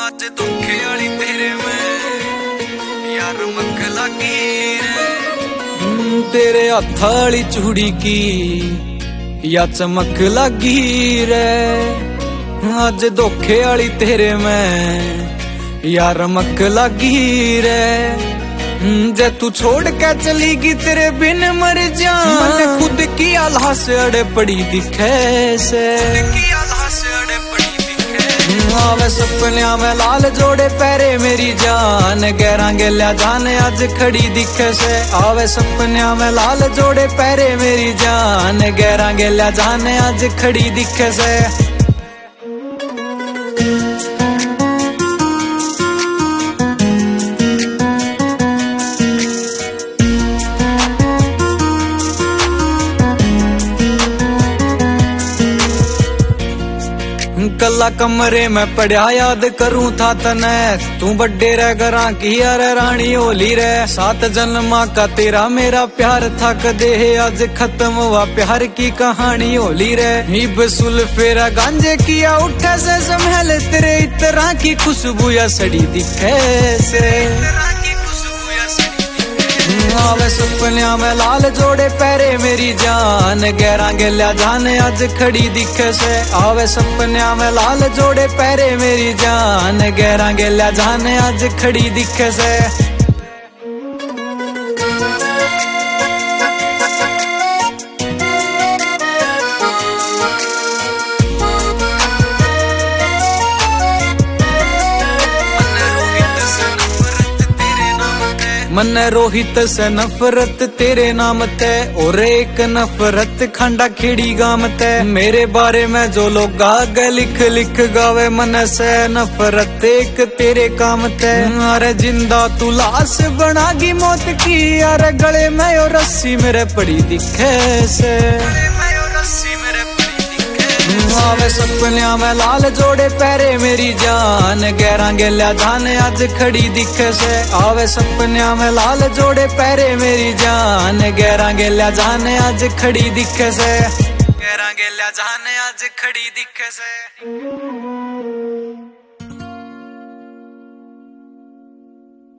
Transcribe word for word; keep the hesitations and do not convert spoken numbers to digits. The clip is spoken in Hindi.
ਅੱਜ ਧੋਖੇ ਵਾਲੀ ਤੇਰੇ ਮੈਂ यार मक लगी रे तेरे हथ वाली चूड़ी की या चमक लगी रे अज धोखे वाली तेरे में यार मक लगी रे जे तू छोड़ के चलीगी तेरे बिन मर जा मैंने खुद की आल्हा से अड़े पड़ी दिखे से आवे सपनिया में लाल जोड़े पैरे मेरी जान गैरा गेल्या जान आज खड़ी दिखे से आवे सपनिया में लाल जोड़े पैरे मेरी जान गैरा गेल्या जान आज खड़ी दिखे से कला कमरे में पढ़ा याद करूं था तने तू बड्डे रह गरा की यार रानी होली रे सात जन्मा का तेरा मेरा प्यार था कदे आज खत्म हुआ प्यार की कहानी होली रे हिब सुल फेरा गांजे किया उठे से संभल तेरे इतना की खुशबू या सड़ी दिखे से आवे सपनिया में लाल जोड़े पैरे मेरी जान गैरा गेल्या जान आज खड़ी दिखे से आवे सपनिया में लाल जोड़े पैरे मेरी जान गैरा गेल्या जान आज खड़ी दिखे से मन रोहित से नफरत तेरे नाम ते और एक नफरत खंडा खेड़ी गाम ते मेरे बारे में जो लोग आगे लिख लिख गावे मन से नफरत एक तेरे काम ते अरे जिंदा तू लाश बनागी मौत की अरे गले में और रस्सी मेरे पड़ी दिखे से आवे सपनिया में लाल जोड़े पैरे मेरी जान गैरा गेल्या जान आज खड़ी दिखे से आवे सपनिया में लाल जोड़े पैरे मेरी जान गैरा गेल्या जान आज खड़ी दिखे से गैरा गेल्या जान आज खड़ी दिखे से।